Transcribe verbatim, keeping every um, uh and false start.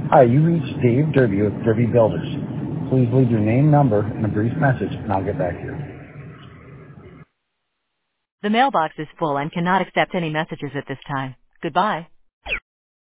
Hi, you reached Dave Derby with Derby Builders. Please leave your name, number, and a brief message, and I'll get back to you. The mailbox is full and cannot accept any messages at this time. Goodbye.